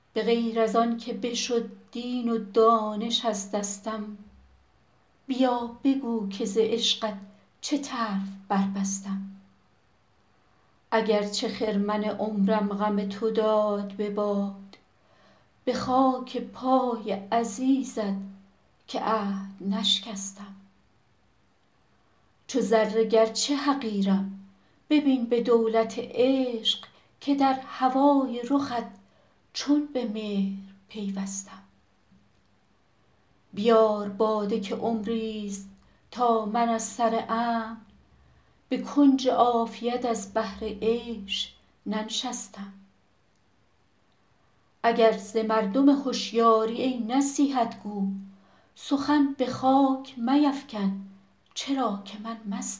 به غیر از آن که بشد دین و دانش از دستم. بیا بگو که ز عشقت چه طرف بربستم. اگر چه خرمن عمرم غم تو داد به باد، به خاک پای عزیزت که عهد نشکستم. چو ذره گرچه حقیرم، ببین به دولت عشق که در هوای رخت چون به مهر پیوستم. بیار باده که عمریست تا من از سر امن، به کنج عافیت از بهر عیش ننشستم. اگر ز مردم هوشیاری ای نصیحت گو، سخن به خاک میفکن چرا که من مستم.